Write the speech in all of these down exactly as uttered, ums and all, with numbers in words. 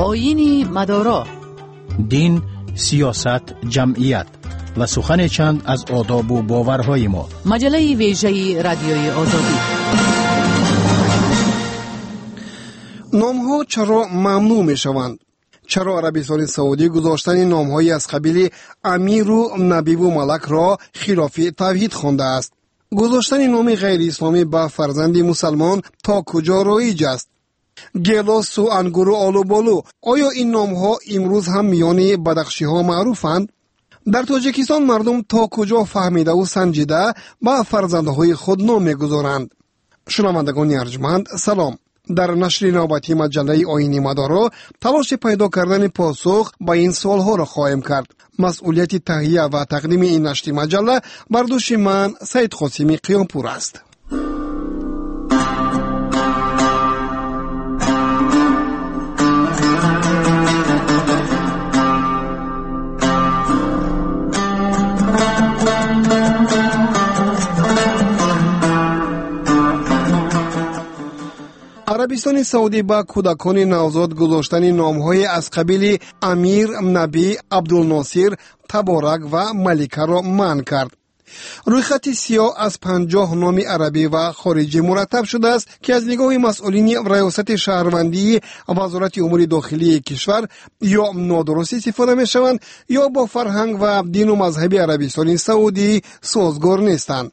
آیین مدارا، دین، سیاست، جمعیت و سخن چند از آداب و باورهای ما. مجله ویژه رادیوی آزادی. نام‌ها چرا ممنوع می‌شوند؟ چرا عربستان سعودی گذاشتن نام‌های از قبیل امیر و نبی و ملک را خلاف توحید خوانده است؟ گذاشتن نام غیر اسلامی به فرزند مسلمان تا کجا رایج است؟ گلاس و انگور و آلو بالو، آیا این نام‌ها امروز هم میان بدخشی‌ها معروفند؟ در تاجیکستان مردم تا کجا فهمیده و سنجیده به فرزندهای خود نام می‌گذارند؟ شنوندگان ارجمند، سلام. در نشر نوبتی مجله آیین مدارا تلاش پیدا کردن پاسخ به این سوالها را خواهیم کرد. مسئولیت تهیه و تقدیم این نشر مجله بر دوش من سید قاسمی قیامپور است. عربستان سعودی با کودکان نوزاد گذاشتن نام‌های از قبیل امیر، نبی، عبدالناصر، تبارک و ملکه را منع کرد. روی خط سیاه از پنجاه نام عربی و خارجی مرتب شده است که از نگاه مسئولین ریاست شهروندی وزارت امور داخلی کشور یا نادرست استفاده می‌شوند یا با فرهنگ و دین و مذهب عربستان سعودی سازگار نیستند.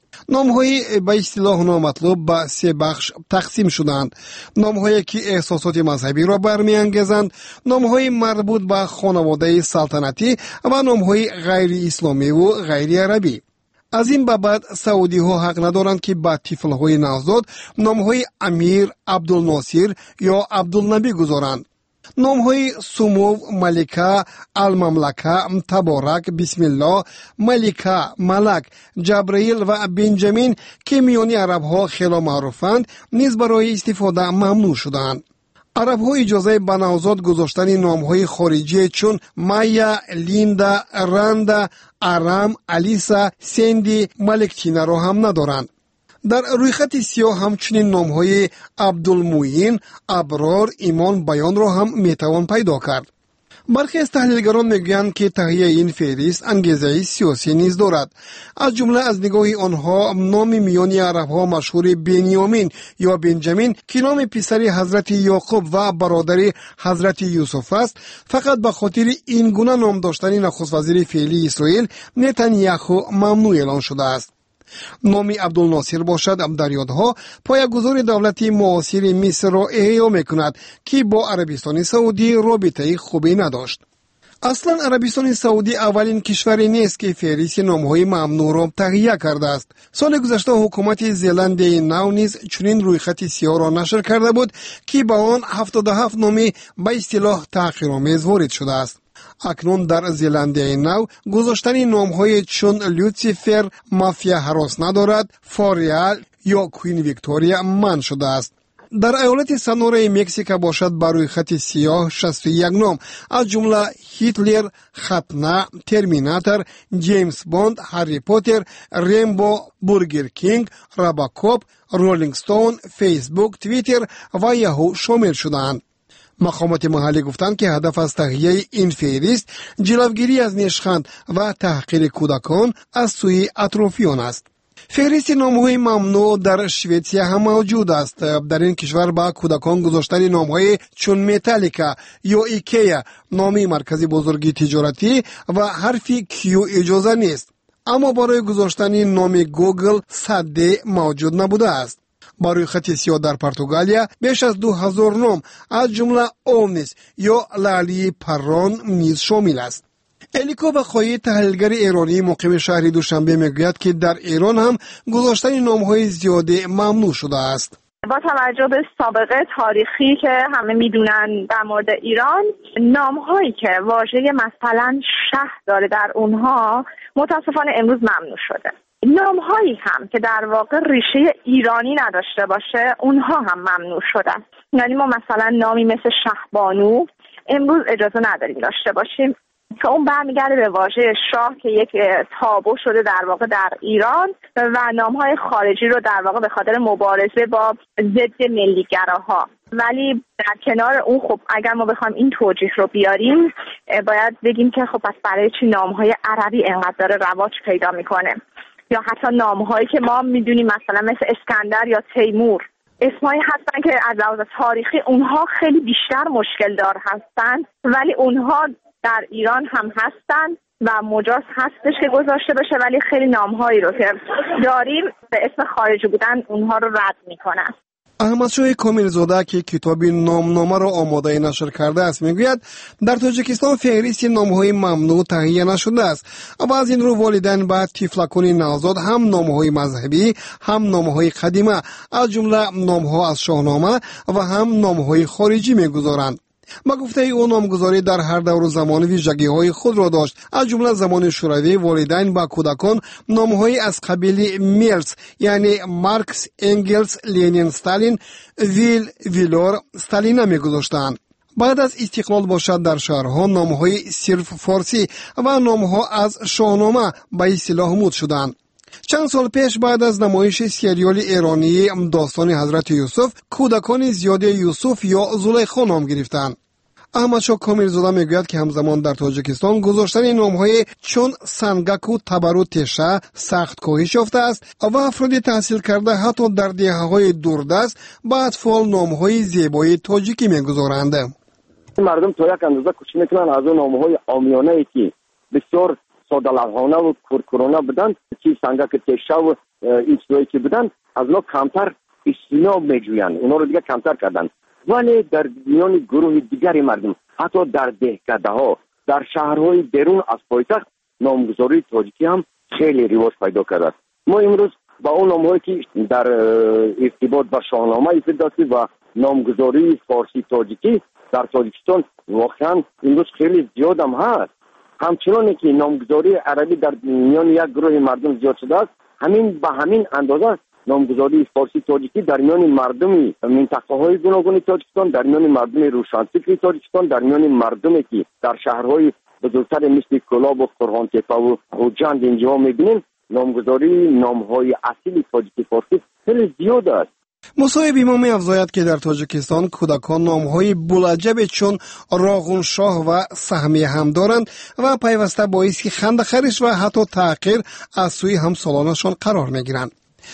نام‌های به اصطلاح نامطلوب به سه بخش تقسیم شدند. نام‌هایی که احساسات مذهبی را برمی‌انگیزند، نام‌های مربوط به خانواده سلطنتی و نام‌های غیر اسلامی و غیر عربی. از این به بعد سعودی ها حق ندارند که به طفل‌های نوزاد نام‌های امیر، عبدالناصر یا عبدالنبی گذارند. نام‌های سمو، ملکه، المملکه، تبارک، بسم الله، ملکه، ملک، جبرائیل و بنجامین که میان عرب‌ها خیلی معروفند نیز برای استفاده ممنوع شدند. عرب‌ها اجازه به نوزاد گذاشتن نام‌های خارجی چون مایا، لیندا، رندا، ارام، الیسا، سندی، ملکتینا را هم ندارند. در روی خط سیاه همچنین نام‌های عبدالموین، ابرار، ایمان بیان را هم میتوان پیدا کرد. برخی از تحلیلگران میگویند که تهیه این فهرست انگیزه سیاسی نیز دارد. از جمله از نگاه آنها نام میان عرب‌ها مشهور بنیامین یا بنجامین که نام پسر حضرت یعقوب و برادر حضرت یوسف است، فقط به خاطر این گونه نام داشتن نخست وزیر فعلی اسرائیل نتانیاهو ممنوع اعلان شده است. نام عبدالناصر باشد در یادها پایه‌گذار دولت معاصر مصر را احیا میکند که با عربستان سعودی رابطه خوبی نداشت. اصلا عربستان سعودی اولین کشوری نیست که فهرست نام‌های ممنوع را تهیه کرده است. سال گذشته حکومت زلند نو نیز چنین روی خط سیاه را نشر کرده بود که با آن هفتاد و هفت نام به اصطلاح تحقیرآمیز وارد شده است. اکنون در زلندی نو گذاشتن نام‌های چون لوسیفر، مافیا هراس ندارد، فاریال یا کوین ویکتوریا منع شده است. در ایالت سنورا مکزیک باشد بر روی خط سیاه شصت و یک نام از جمله هیتلر، ختنه، ترمیناتور، جیمز بوند، هری پاتر، ریمبو، برگر کینگ، راباکوپ، رولینگ ستون، فیسبوک، توییتر و یاهو شامل شدند. مقامات محلی گفتند که هدف از تهیه این فهرست جلوگیری از نشخند و تحقیر کودکان از سوی اطرافیان است. فهرست نام‌های ممنوع در شویتسیا هم موجود است. در این کشور با کودکان گذاشتن نام‌های چون متالیکا یا ایکیا، نامی مرکزی بزرگی تجارتی و حرف کیو اجازه نیست، اما برای گذاشتن نام گوگل صده موجود نبوده است. برای خط سیاه در پرتغالیا بیش از دو هزار نام از جمله اومنیس یا لالی پران نیز شامل است. الیکو بخوایی تحلیلگر ایرانی مقیم شهر دوشنبه میگوید که در ایران هم گذاشتن نام‌های زیاده ممنوع شده است. با توجه به سابقه تاریخی که همه میدونن در مورد ایران، نام‌هایی که واژه مثلا شهر داره در اونها متاسفانه امروز ممنوع شده. نام‌هایی هم که در واقع ریشه ایرانی نداشته باشه اونها هم ممنوع شدن. یعنی ما مثلا نامی مثل شهبانو امروز اجازه نداریم داشته باشیم که اون برمیگرده به واژه شاه که یک تابو شده در واقع در ایران و نام‌های خارجی رو در واقع به خاطر مبارزه با ضد ملی‌گراها ولی در کنار اون خب اگر ما بخوایم این توجیه رو بیاریم باید بگیم که خب پس برای چی نام‌های عربی انقدر داره رواج پیدا میکنه، یا حتی نام‌هایی که ما میدونیم مثلا مثل اسکندر یا تیمور اسمایی هستن که از لحاظ تاریخی اونها خیلی بیشتر مشکل دار هستن، ولی اونها در ایران هم هستن و مجاز هستش که گذاشته بشه، ولی خیلی نام‌هایی رو که داریم به اسم خارجی بودن اونها رو رد میکنن. احمدشاه کامل‌زاده که کتاب نامنامه را آماده نشر کرده است میگوید در تاجیکستان فهرست نام‌های ممنوع تهیه نشده است و از این رو والدین باید طفلکان نوزاد هم نام‌های مذهبی هم نام‌های قدیمه از جمله نام‌ها از شاهنامه و هم نام‌های خارجی میگذارند. با گفته او نامگذاری در هر دور و زمان ویژگی‌های خود را داشت. از جمله زمان شوروی والدین با کودکان نام‌های از قبیل میلز یعنی مارکس، انگلز، لنین، استالین، ویل، ویلور، استالین می‌گذاشتند. بعد از استقلال باشد در شهرها نام‌های صرف فارسی و نام‌ها از شاهنامه به اصطلاح مد شدند. چند سال پیش بعد از نمایش سریال ایرانی داستان حضرت یوسف کودکان زیادی یوسف یا زلیخا نام گرفتند. احمدشاه کامل‌زاده میگوید که همزمان در تاجیکستان گذاشتن نام‌های چون سنگک و تبر و تشه سخت کاهش یافته است و افراد تحصیل کرده حتی در دهه‌های دوردست با اطفال نام‌های زیبای تاجیکی میگذارند. مردم تا یک اندازه کوشش میکنن از اون نام‌های عامیانه‌ای که بسیار ساده لوحانه و کورکورانه بودن که سنگک تشه و این چیزایی که بودن از لا کمتر استثنا میجویند، اونا رو دیگه کمتر کردن. ولی در میان گروه دیگری مردم حتی در دهکده ها در شهرهای بیرون از پایتخت نامگذاری تاجیکی هم خیلی رواج پیدا کرده است. ما امروز با اون نامهایی که در ارتباط با شاهنامه استفاده و نامگذاری فارسی تاجیکی در تاجیکستان واقعا امروز خیلی زیاد هم هست. همچنان که نامگذاری عربی در میان یک گروه مردم زیاد شده است، همین به همین اندازه نامگذاری فارسی تاجیکی در میان مردم منطقه‌های گوناگون تاجیکستان، در میان مردم روشنفکر تاجیکستان، در میان مردمی که در شهرهای بزرگتر مثل کلاب و قرغان تپه و خوجند اینجا می‌بینیم، نامگذاری نام‌های اصلی تاجیکی فارسی خیلی زیاد است. مصاحب ما می افزاید که در تاجیکستان کودکان نام‌های بولعجب چون راغون شاه و سهمیه هم دارند و پیوسته باعث خنده‌خرش و حتی تحقیر از سوی همسالانشان قرار می‌گیرند.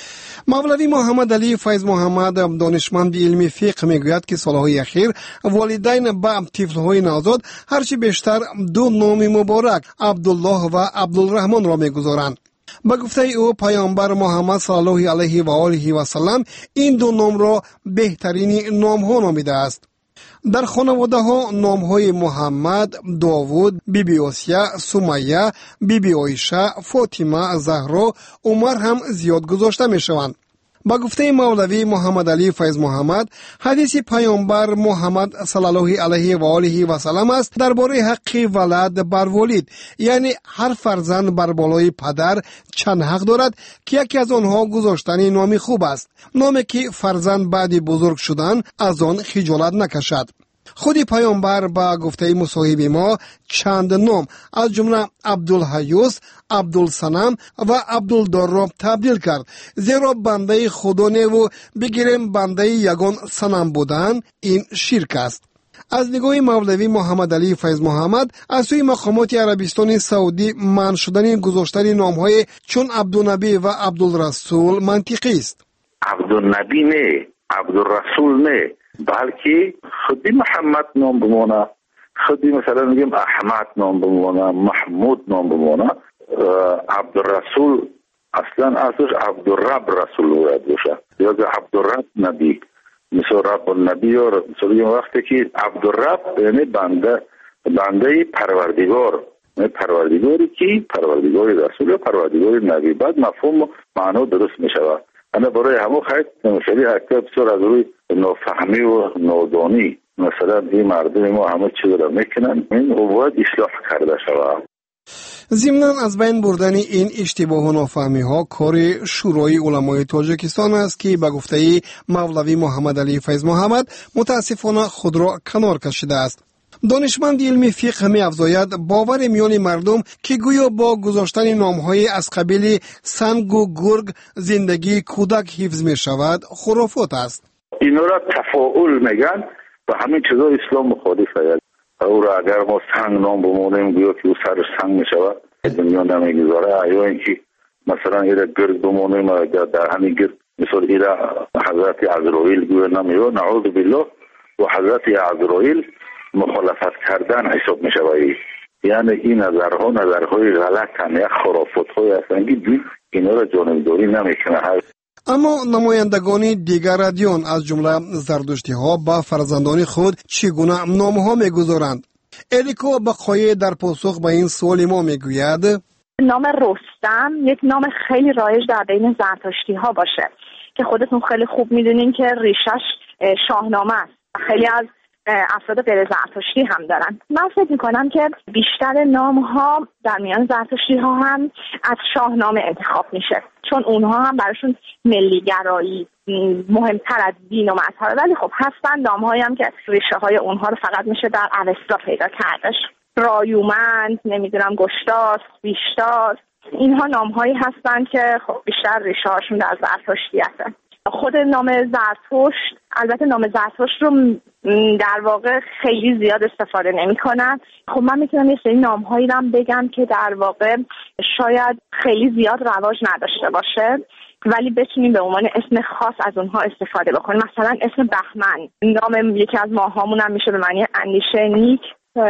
مولوی محمد علی فیض محمد دانشمند علمی فقه میگوید که سالهای اخیر والدین به طفل‌های نوزاد هرچی بیشتر دو نام مبارک عبدالله و عبدالرحمن را میگذارند. با گفته او پیامبر محمد صلی الله علیه و آله و سلم این دو نام را بهترین نام ها نامیده است. در خانواده ها نام های محمد، داوود، بی بی آسیه، سمیه، بی بی عایشه، فاطمه، زهرا، عمر هم زیاد گذاشته می شوند. با گفته مولوی محمد علی فیض محمد حدیث پیامبر محمد صلی الله علیه و آله و سلم است درباره حق ولد بر والد، یعنی هر فرزند بر بالای پدر چند حق دارد که یکی از آنها گذاشتن نامی خوب است، نامی که فرزند بعد بزرگ شدن از آن خجالت نکشد. خودی پیامبر با گفته مصاحب ما چند نام از جمله عبدالحیوس، عبدالصنم و عبدالدار را تبدیل کرد، زیرا بنده خدا نه و بگیریم بنده یگان صنم بودن این شرک است. از نگاه مولوی محمد علی فیض محمد از سوی مقامات عربستان سعودی منع شدن گذاشتن نام‌های چون عبدالنبی و عبدالرسول منطقی است. عبدالنبی نه، عبدالرسول نه، بلکه خودی محمد نام بمونه، خودی مثلا میگیم احمد نام بمونه، محمود نام بمونه. عبدالرسول اصلا اصلش عبدالرب رسول باید باشه یا عبدالرب نبی، مثل رب النبی و مثل وقتی که عبدالرب یعنی بنده بنده پروردگار، پروردگاری که پروردگاری رسول یا پروردگاری نبی، بعد مفهوم معنا درست میشود. انا برای همون خیلی مشابه اکتب بسیار از روی نافهمی و نادانی مثلا این مردم ما همه چیز را میکنن، این باید اصلاح کرده شود. ضمناً از بین بردن این اشتباه و نافهمی ها کار شورای علمای تاجیکستان است که به گفته مولوی محمد علی فیض محمد متاسفانه خود را کنار کشیده است. دانشمند علمی فقه می افزاید باور میان مردم که گویا با گذاشتن نام‌های از قبیل سنگ و گرگ زندگی کودک حفظ می شود خرافات است. اینا را تفاعل میگن و همین چیزا اسلام مخالفه. او را اگر ما سنگ نام بمونیم گویا که او سر سنگ میشود، دنیا نمیگذاره. یا اینکه مثلا ایره گرد بمونیم در همین گرد مثل ایره حضرت عزرائیل گویا نمیو، نعوذ بالله، و حضرت عزرائیل مخالفت کردن حساب میشود. یعنی این نظرها نظرهای غلط هم، یک خرافات های هستند که دین اینا را جانبداری نمیکنه. اما نمایندگان دیگر ادیان از جمله زردشتی ها با فرزندان خود چگونه نام ها میگذارند؟ الیکو بقایی در پاسخ به این سوال ما میگوید نام رستم یک نام خیلی رایج در بین زرتشتی ها باشه که خودتون خیلی خوب میدونین که ریشش شاهنامه است. خیلی از افراد غیر زرتشتی هم دارن. من فکر میکنم که بیشتر نام ها در میان زرتشتی ها هم از شاهنامه انتخاب میشه، چون اونها هم براشون ملیگرایی مهمتر از دین و مذهبه. ولی خب هستن نام هایی هم که ریشه های اونها رو فقط میشه در اوستا پیدا کردش. رایومند، نمیدونم گشتاس، بیشتاس، اینها نام هایی هستن که خب بیشتر ریشه هاشون در زرتشتی هستن. خود نام زرتشت، البته نام زرتشت رو در واقع خیلی زیاد استفاده نمی کنن. خب من میتونم یه سری نام هایی رو بگم که در واقع شاید خیلی زیاد رواج نداشته باشه ولی بتونیم به عنوان اسم خاص از اونها استفاده بکنیم. مثلا اسم بهمن، نام یکی از ماهامون هم میشه به معنی اندیشه نیک.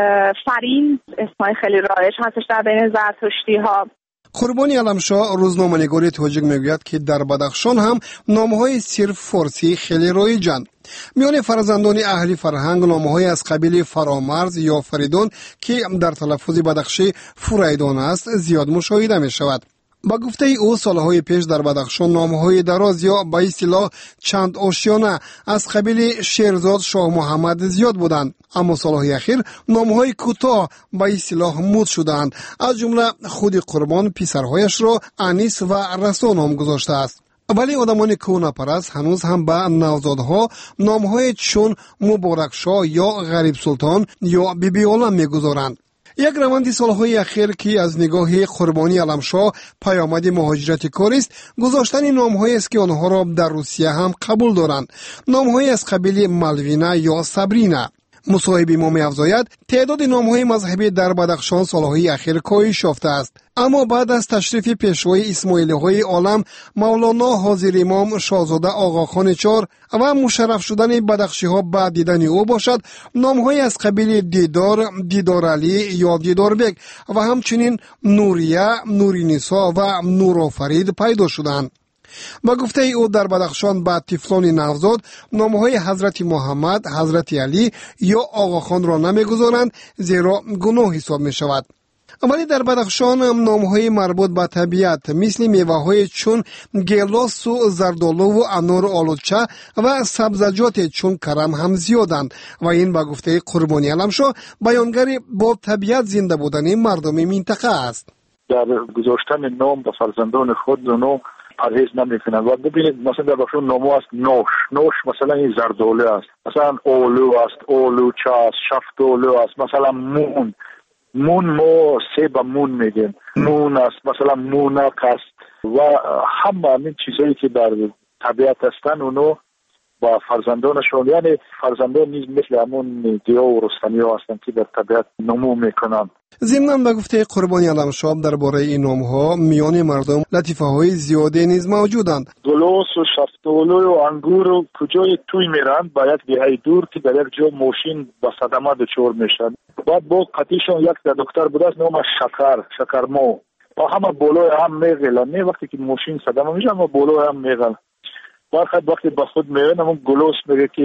فرین اسمای خیلی رایج هستش در بین زرتشتی ها. قربانی علمشاه روزنامه‌نگار تاجیک میگوید که در بدخشان هم نامهای صرف فارسی خیلی رایجند. میان فرزندان اهل فرهنگ نامهای از قبیل فرامرز یا فریدون که در تلفظ بدخشی فریدون است زیاد مشاهده می شود. با گفته او سالهای پیش در بدخشان نامهای دراز یا به اصطلاح چند آشیانه از قبیل شیرزاد شاه محمد زیاد بودند، اما سالهای اخیر نامهای کوتاه به اصطلاح مد شدند. از جمله خود قربان پسرهایش را انیس و رسا نام گذاشته است. ولی آدمان کهنه پرست هنوز هم به نوزادها نامهای چون مبارک شاه یا غریب سلطان یا بیبی عالم میگذارند. یک روند سالهای اخیر که از نگاه قربانی علمشاه پیامد مهاجرت کار است، گذاشتن نام‌هایی است که آنها را در روسیه هم قبول دارند. نام‌هایی از قبیل مالوینا یا سابرینا. مصاحبه ما می‌افزاید تعداد نام‌های مذهبی در بدخشان سالهای اخیر کاهش یافته است، اما بعد از تشریف پیشوای اسماعیلی‌های عالم مولانا حاضر امام شاهزاده آقاخان چهار و مشرف شدن بدخشی‌ها بعد دیدن او باشد، نام‌های از قبیل دیدار، دیدار علی یا دیدار بک و همچنین نوریه، نورینیسا و نورآفرید پیدا شدند. با گفته او در بدخشان بعد طفلان نوزاد نامهای حضرت محمد، حضرت علی یا آقاخان را نمیگذارند زیرا گناه حساب می شود. ولی در بدخشان نامهای مربوط به طبیعت مثل میوه‌های چون گیلاس و زردآلو و انار آلوچه و سبزیجات چون کرم هم زیادند و این با گفته قربانی علمشاه بیانگر با طبیعت زنده بودن مردم منطقه است. در گذاشتن نام به فرزندان خود نام پرهیز نمیکنن و ببینید مثلا در بخشون نامو است نوش نوش مثلا این زردآلو است، مثلا اولو است، اولوچه است، شفتالو است، مثلا مون مون ما سیب مون میگیم، مون است، مثلا مونک است و همه این چیزایی که در طبیعت هستن اونو با فرزندانشون، یعنی فرزندان نیز مثل همون گیا و رستمی ها هستن که در طبیعت نمو میکنن. ضمناً به گفته قربانی علمشاه درباره این نام‌ها میان مردم لطیفه های زیادی نیز موجودند. گلوس و شفتالو و انگور و کجای توی میرن با یک دهه دور که در یک جا ماشین با صدمه دچار میشن. بعد با قطیشون یک در دکتر بود است نامش شکر شکرمو با همه بالای هم میغلن، نه وقتی که ماشین صدمه میشه اما بالای هم میغلن. برخد وقتی با خود میرن همون گلوس میگه که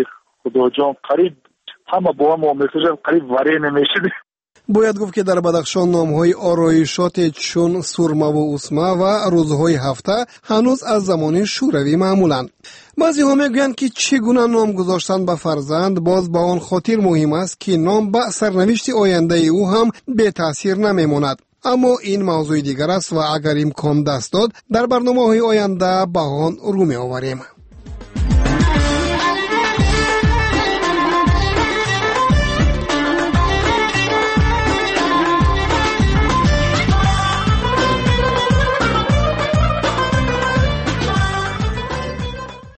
خدا جان قریب همه با هم میفجن قریب وری نمیشه. باید گفت که در بدخشان نام‌های آرایشات چون سرمه و اسمه و روزهای هفته هنوز از زمان شوروی معمولند. بعضی ها میگویند که چگونه نام گذاشتن به فرزند باز با آن خاطر مهم است که نام به سرنوشت آینده او هم به تاثیر نمیماند. اما این موضوع دیگر است و اگر امکان دست داد در برنامه‌های آینده به آن رو می‌آوریم.